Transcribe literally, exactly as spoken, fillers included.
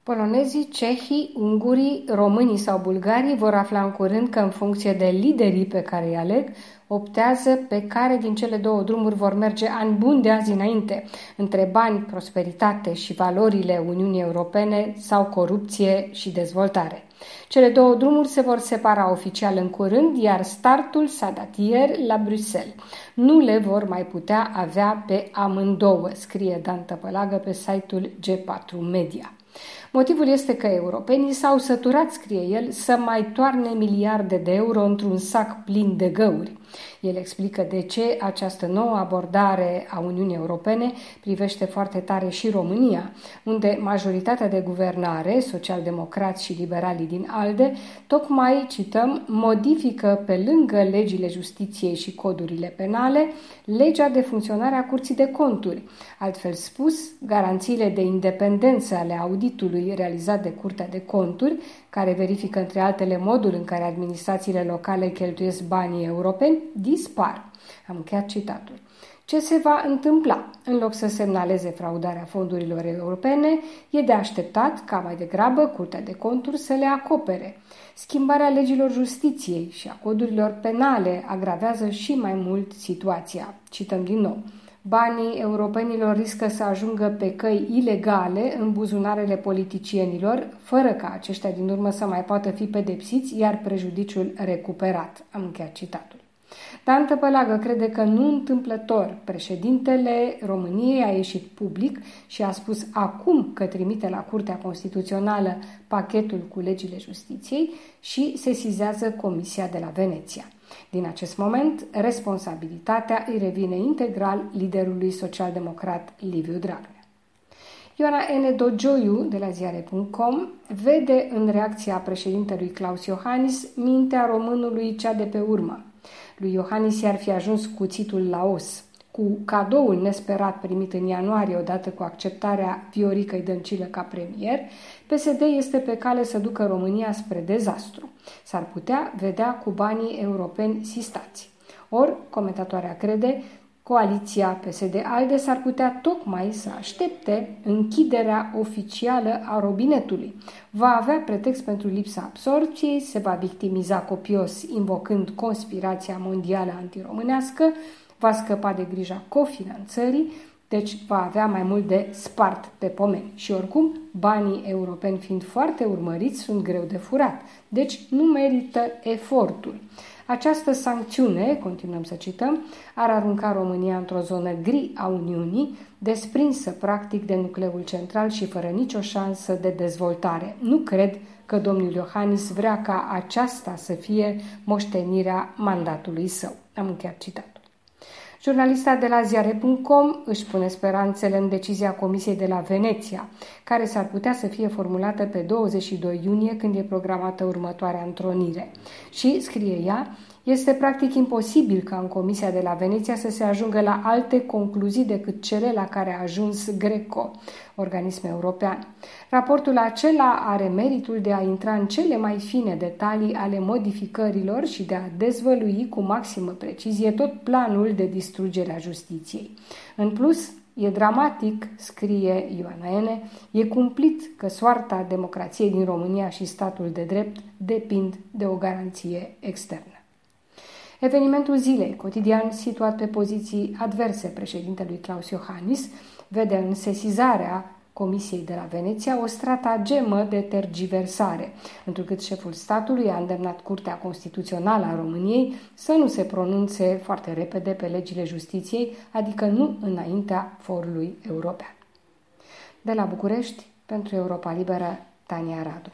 Polonezii, cehii, ungurii, românii sau bulgarii vor afla în curând că în funcție de liderii pe care îi aleg, optează pe care din cele două drumuri vor merge ani buni de azi înainte, între bani, prosperitate și valorile Uniunii Europene sau corupție și dezvoltare. Cele două drumuri se vor separa oficial în curând, iar startul s-a dat ieri la Bruxelles. Nu le vor mai putea avea pe amândouă, scrie Dan Tăpălagă pe site-ul G patru Media. Motivul este că europenii s-au săturat, scrie el, să mai toarne miliarde de euro într-un sac plin de găuri. El explică de ce această nouă abordare a Uniunii Europene privește foarte tare și România, unde majoritatea de guvernare, socialdemocrați și liberalii din ALDE, tocmai, cităm, modifică pe lângă legile justiției și codurile penale, legea de funcționare a Curții de Conturi. Altfel spus, garanțiile de independență ale auditului realizat de Curtea de Conturi, care verifică între altele modul în care administrațiile locale cheltuiesc banii europeni, dispar. Am încheiat citatul. Ce se va întâmpla? În loc să semnaleze fraudarea fondurilor europene, e de așteptat ca mai degrabă Curtea de Conturi să le acopere. Schimbarea legilor justiției și a codurilor penale agravează și mai mult situația. Cităm din nou. Banii europenilor riscă să ajungă pe căi ilegale în buzunarele politicienilor, fără ca aceștia din urmă să mai poată fi pedepsiți, iar prejudiciul recuperat. Am încheiat citatul. Dan Tăpălagă crede că nu întâmplător președintele României a ieșit public și a spus acum că trimite la Curtea Constituțională pachetul cu legile justiției și sesizează Comisia de la Veneția. Din acest moment, responsabilitatea îi revine integral liderului social-democrat Liviu Dragnea. Ioana N. Dogioiu, de la ziare punct com, vede în reacția președintelui Klaus Iohannis mintea românului cea de pe urmă. Lui Iohannis i-ar fi ajuns cuțitul la os. Cu cadoul nesperat primit în ianuarie odată cu acceptarea Vioricăi Dăncilă ca premier, P S D este pe cale să ducă România spre dezastru. S-ar putea vedea cu banii europeni sistați. Ori, comentatoarea crede, coaliția P S D-ALDE s-ar putea tocmai să aștepte închiderea oficială a robinetului. Va avea pretext pentru lipsa absorpției, se va victimiza copios invocând conspirația mondială antiromânească, va scăpa de grija cofinanțării, deci va avea mai mult de spart pe pomeni. Și oricum, banii europeni fiind foarte urmăriți, sunt greu de furat, deci nu merită efortul. Această sancțiune, continuăm să cităm, ar arunca România într-o zonă gri a Uniunii, desprinsă practic de nucleul central și fără nicio șansă de dezvoltare. Nu cred că domnul Iohannis vrea ca aceasta să fie moștenirea mandatului său. Am încheiat citatul. Jurnalista de la ziare punct com își pune speranțele în decizia Comisiei de la Veneția, care s-ar putea să fie formulată pe douăzeci și doi iunie, când e programată următoarea întrunire. Și, scrie ea, este practic imposibil ca în Comisia de la Veneția să se ajungă la alte concluzii decât cele la care a ajuns Greco, organism european. Raportul acela are meritul de a intra în cele mai fine detalii ale modificărilor și de a dezvălui cu maximă precizie tot planul de distrugere a justiției. În plus, e dramatic, scrie Ioana N., e cumplit că soarta democrației din România și statul de drept depind de o garanție externă. Evenimentul zilei, cotidian situat pe poziții adverse președintelui Klaus Iohannis, vede în sesizarea Comisiei de la Veneția o stratagemă de tergiversare, întrucât șeful statului a îndemnat Curtea Constituțională a României să nu se pronunțe foarte repede pe legile justiției, adică nu înaintea forului european. De la București, pentru Europa Liberă, Tania Radu.